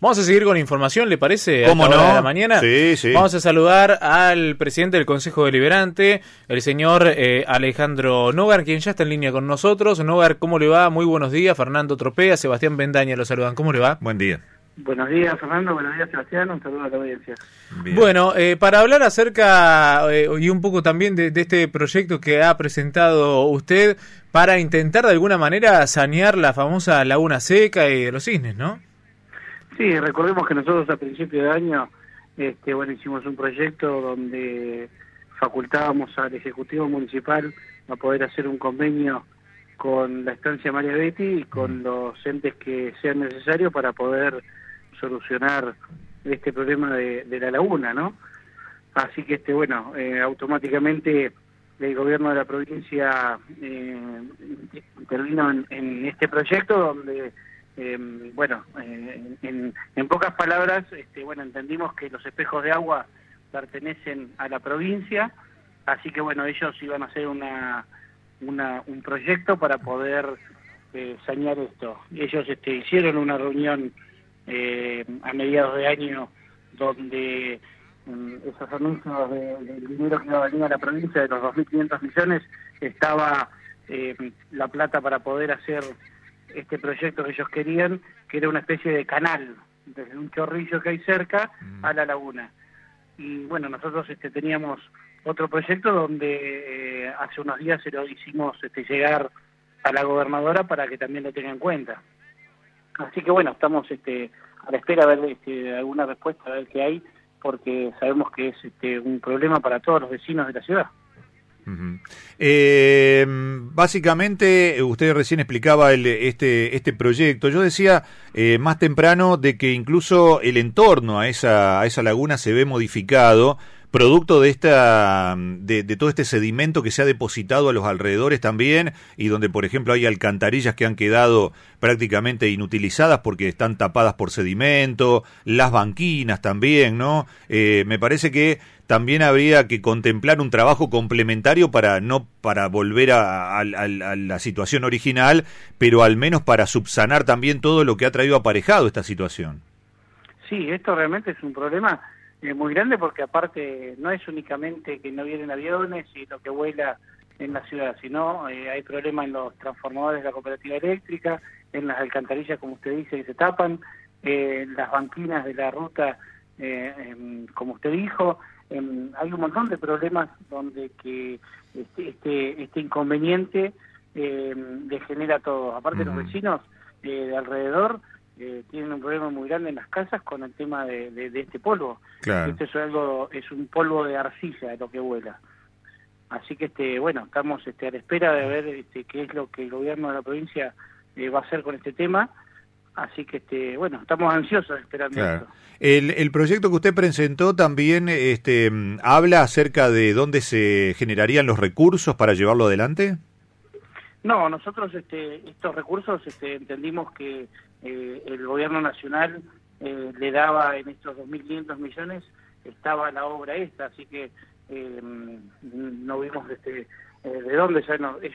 Vamos a seguir con información, ¿le parece? ¿Cómo a esta hora no? de la mañana. Sí, sí. Vamos a saludar al presidente del Consejo Deliberante, el señor Alejandro Nógar, quien ya está en línea con nosotros. Nógar, ¿cómo le va? Muy buenos días. Fernando Tropea, Sebastián Bendaña lo saludan. ¿Cómo le va? Buen día. Buenos días, Fernando. Buenos días, Sebastián. Un saludo a la audiencia. Bien. Bueno, para hablar acerca y un poco también de este proyecto que ha presentado usted para intentar de alguna manera sanear la famosa Laguna Seca y de los Cisnes, ¿no? Sí, recordemos que nosotros a principio de año hicimos un proyecto donde facultábamos al Ejecutivo Municipal a poder hacer un convenio con la estancia María Betty y con los entes que sean necesarios para poder solucionar este problema de la laguna, ¿no? Así que automáticamente el gobierno de la provincia intervino en este proyecto donde en pocas palabras entendimos que los espejos de agua pertenecen a la provincia, así que ellos iban a hacer un proyecto para poder sanear esto. Ellos hicieron una reunión a mediados de año donde esos anuncios del dinero que iba a venir a la provincia de los 2.500 millones estaba la plata para poder hacer este proyecto que ellos querían, que era una especie de canal desde un chorrillo que hay cerca a la laguna. Y nosotros teníamos otro proyecto donde hace unos días se lo hicimos llegar a la gobernadora para que también lo tenga en cuenta. Así que estamos a la espera a ver alguna respuesta, a ver qué hay, porque sabemos que es un problema para todos los vecinos de la ciudad. Uh-huh. Básicamente, usted recién explicaba este proyecto. Yo decía más temprano de que incluso el entorno a esa laguna se ve modificado, producto de todo este sedimento que se ha depositado a los alrededores también, y donde, por ejemplo, hay alcantarillas que han quedado prácticamente inutilizadas porque están tapadas por sedimento, las banquinas también, ¿no? Me parece que también habría que contemplar un trabajo complementario para volver a la situación original, pero al menos para subsanar también todo lo que ha traído aparejado esta situación. Sí, esto realmente es un problema muy grande, porque aparte no es únicamente que no vienen aviones y lo que vuela en la ciudad, sino hay problemas en los transformadores de la cooperativa eléctrica, en las alcantarillas, como usted dice, que se tapan, en las banquinas de la ruta, como usted dijo. Hay un montón de problemas donde que este inconveniente le genera a todos. Aparte, los vecinos de alrededor tienen un problema muy grande en las casas con el tema de este polvo. Claro. Es un polvo de arcilla lo que vuela. Así que estamos a la espera de ver qué es lo que el gobierno de la provincia va a hacer con este tema. Así que estamos ansiosos esperando claro. esto. El proyecto que usted presentó también habla acerca de dónde se generarían los recursos para llevarlo adelante. No, nosotros estos recursos entendimos que el gobierno nacional le daba en estos 2.500 millones, estaba la obra esta, así que no vimos de dónde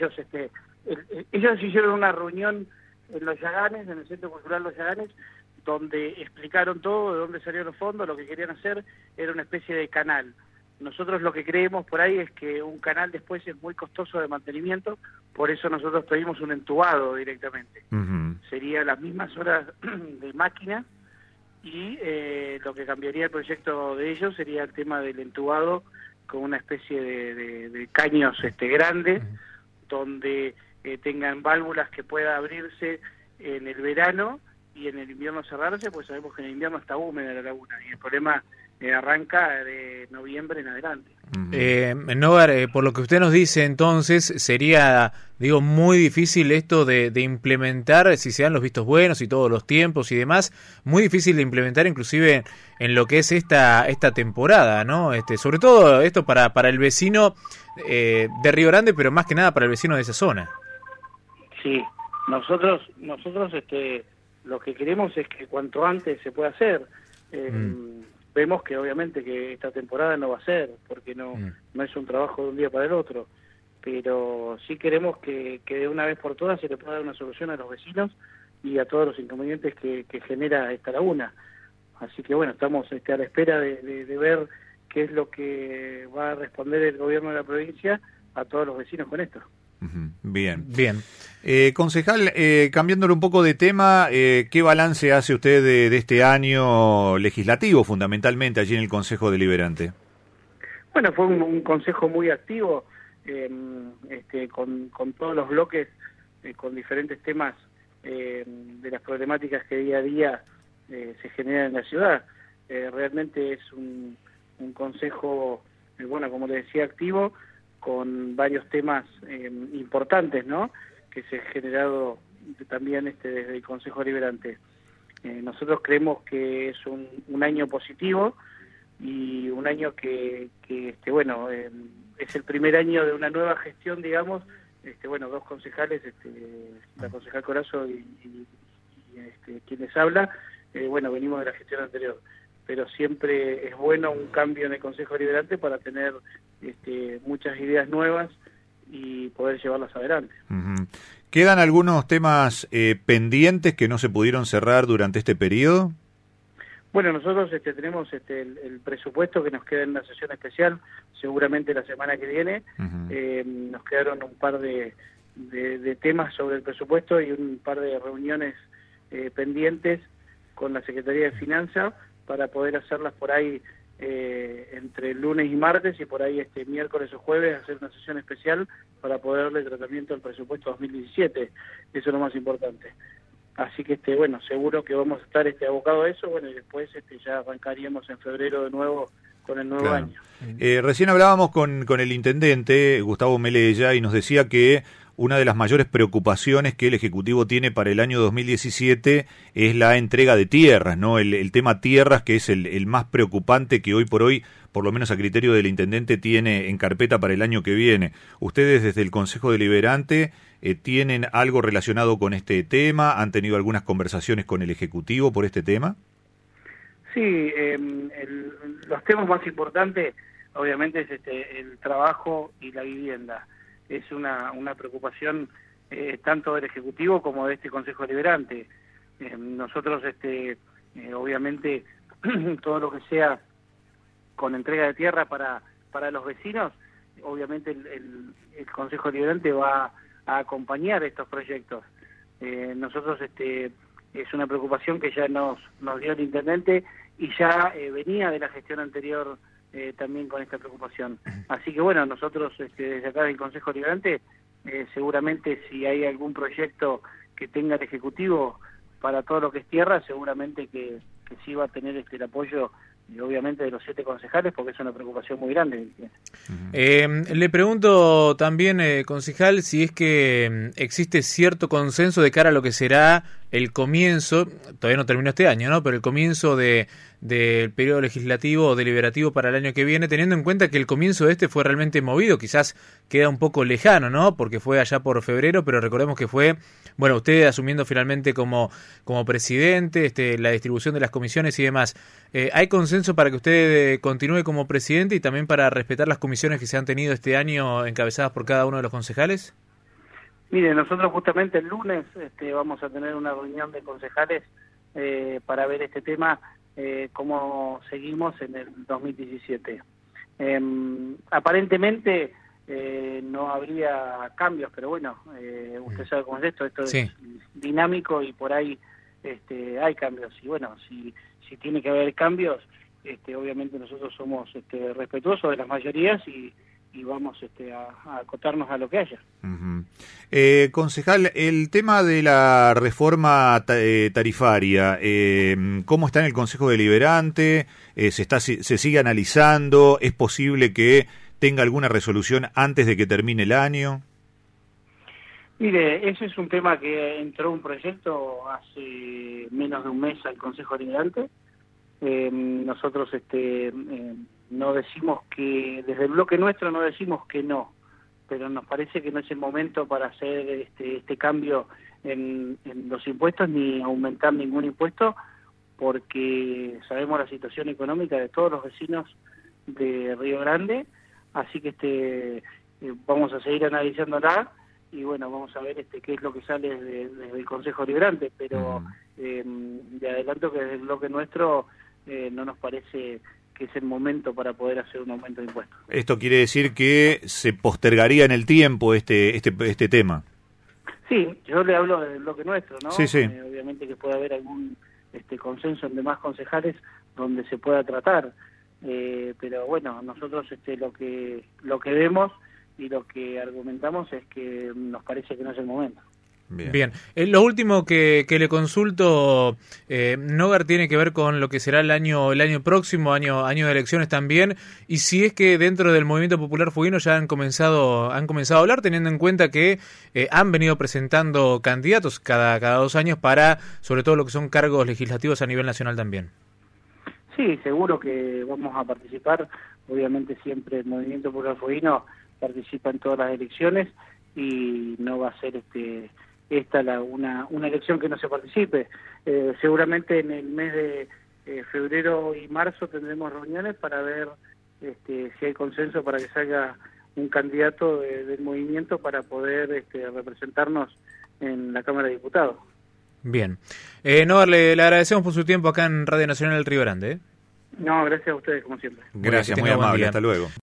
ellos hicieron una reunión en Los Yaganes, en el Centro Cultural Los Yaganes, donde explicaron todo, de dónde salieron los fondos. Lo que querían hacer era una especie de canal. Nosotros lo que creemos por ahí es que un canal después es muy costoso de mantenimiento, por eso nosotros pedimos un entubado directamente. Uh-huh. Sería las mismas horas de máquina, y lo que cambiaría el proyecto de ellos sería el tema del entubado con una especie de caños grandes, donde tengan válvulas que pueda abrirse en el verano y en el invierno cerrarse, pues sabemos que en el invierno está húmeda la laguna y el problema arranca de noviembre en adelante. Nógar, por lo que usted nos dice, entonces sería, muy difícil esto de implementar, si se dan los vistos buenos y todos los tiempos y demás, muy difícil de implementar inclusive en lo que es esta temporada, ¿no? Sobre todo esto para el vecino de Río Grande, pero más que nada para el vecino de esa zona. Sí, nosotros lo que queremos es que cuanto antes se pueda hacer. Vemos que obviamente que esta temporada no va a ser, porque no es un trabajo de un día para el otro, pero sí queremos que de una vez por todas se le pueda dar una solución a los vecinos y a todos los inconvenientes que genera esta laguna. Así que bueno, estamos a la espera de ver qué es lo que va a responder el gobierno de la provincia a todos los vecinos con esto. Bien. Bien. Concejal, cambiándole un poco de tema, ¿qué balance hace usted de este año legislativo, fundamentalmente, allí en el Consejo Deliberante? Bueno, fue un consejo muy activo, con todos los bloques, con diferentes temas de las problemáticas que día a día se generan en la ciudad. Realmente es un consejo, bueno, como le decía, activo, con varios temas importantes, ¿no?, que se ha generado también desde el Consejo Deliberante. Nosotros creemos que es un año positivo y un año que bueno, es el primer año de una nueva gestión, digamos. Bueno, dos concejales, la concejal Corazzo y quien les habla, bueno, venimos de la gestión anterior, pero siempre es bueno un cambio en el Consejo Deliberante para tener muchas ideas nuevas y poder llevarlas adelante. ¿Quedan algunos temas pendientes que no se pudieron cerrar durante este periodo? Bueno, nosotros tenemos el presupuesto que nos queda en una sesión especial, seguramente la semana que viene. Nos quedaron un par de temas sobre el presupuesto y un par de reuniones pendientes con la Secretaría de Finanzas para poder hacerlas por ahí entre lunes y martes, y por ahí miércoles o jueves hacer una sesión especial para poder darle tratamiento al presupuesto 2017. Eso es lo más importante. Así que bueno, seguro que vamos a estar abocados a eso, bueno, y después ya arrancaríamos en febrero de nuevo con el nuevo año. Recién hablábamos con el intendente Gustavo Melella y nos decía que una de las mayores preocupaciones que el Ejecutivo tiene para el año 2017 es la entrega de tierras, ¿no? El tema tierras, que es el más preocupante que hoy por hoy, por lo menos a criterio del intendente, tiene en carpeta para el año que viene. ¿Ustedes desde el Consejo Deliberante tienen algo relacionado con este tema? ¿Han tenido algunas conversaciones con el Ejecutivo por este tema? Sí, los temas más importantes obviamente es el trabajo y la vivienda. Es una preocupación tanto del Ejecutivo como de este Consejo Deliberante. Nosotros, obviamente, todo lo que sea con entrega de tierra para los vecinos, obviamente el Consejo Deliberante va a acompañar estos proyectos. Nosotros, es una preocupación que ya nos dio el intendente y ya venía de la gestión anterior también con esta preocupación. Así que bueno, nosotros desde acá del Consejo Deliberante, seguramente si hay algún proyecto que tenga el Ejecutivo para todo lo que es tierra, seguramente que sí va a tener el apoyo, obviamente, de los 7 concejales, porque es una preocupación muy grande. Le pregunto también, concejal, si es que existe cierto consenso de cara a lo que será el comienzo, todavía no terminó este año, ¿no?, pero el comienzo del periodo legislativo o deliberativo para el año que viene, teniendo en cuenta que el comienzo de fue realmente movido, quizás queda un poco lejano, ¿no?, porque fue allá por febrero, pero recordemos que fue, bueno, usted asumiendo finalmente como presidente, la distribución de las comisiones y demás. ¿Hay consenso para que usted continúe como presidente y también para respetar las comisiones que se han tenido este año encabezadas por cada uno de los concejales? Mire, nosotros justamente el lunes vamos a tener una reunión de concejales para ver este tema, cómo seguimos en el 2017. Aparentemente no habría cambios, pero bueno, usted sabe cómo es esto sí, es dinámico y por ahí hay cambios. Y bueno, si tiene que haber cambios, obviamente nosotros somos respetuosos de las mayorías y vamos a acotarnos a lo que haya. Concejal, el tema de la reforma tarifaria, ¿cómo está en el Consejo Deliberante? ¿Se sigue analizando? ¿Es posible que tenga alguna resolución antes de que termine el año? Mire, ese es un tema que entró un proyecto hace menos de un mes al Consejo Deliberante. Nosotros no decimos que, desde el bloque nuestro no decimos que no, pero nos parece que no es el momento para hacer este cambio en los impuestos ni aumentar ningún impuesto, porque sabemos la situación económica de todos los vecinos de Río Grande, así que vamos a seguir analizándola y bueno, vamos a ver qué es lo que sale desde el Consejo Deliberante, pero de adelanto que desde el bloque nuestro no nos parece que es el momento para poder hacer un aumento de impuestos. Esto quiere decir que se postergaría en el tiempo este tema. Sí, yo le hablo del bloque nuestro, ¿no? Sí, sí. Obviamente que puede haber algún consenso en demás concejales donde se pueda tratar, pero bueno, nosotros lo que vemos y lo que argumentamos es que nos parece que no es el momento. Bien. Lo último que le consulto, Nogar, tiene que ver con lo que será el año próximo, año de elecciones también, y si es que dentro del Movimiento Popular Fueguino ya han comenzado a hablar, teniendo en cuenta que han venido presentando candidatos cada 2 años para, sobre todo, lo que son cargos legislativos a nivel nacional también. Sí, seguro que vamos a participar. Obviamente siempre el Movimiento Popular Fueguino participa en todas las elecciones y no va a ser una elección que no se participe. Seguramente en el mes de febrero y marzo tendremos reuniones para ver si hay consenso para que salga un candidato del movimiento para poder representarnos en la Cámara de Diputados. Bien. Nogar, le agradecemos por su tiempo acá en Radio Nacional del Río Grande. No, gracias a ustedes como siempre. Gracias, muy amable. Hasta luego.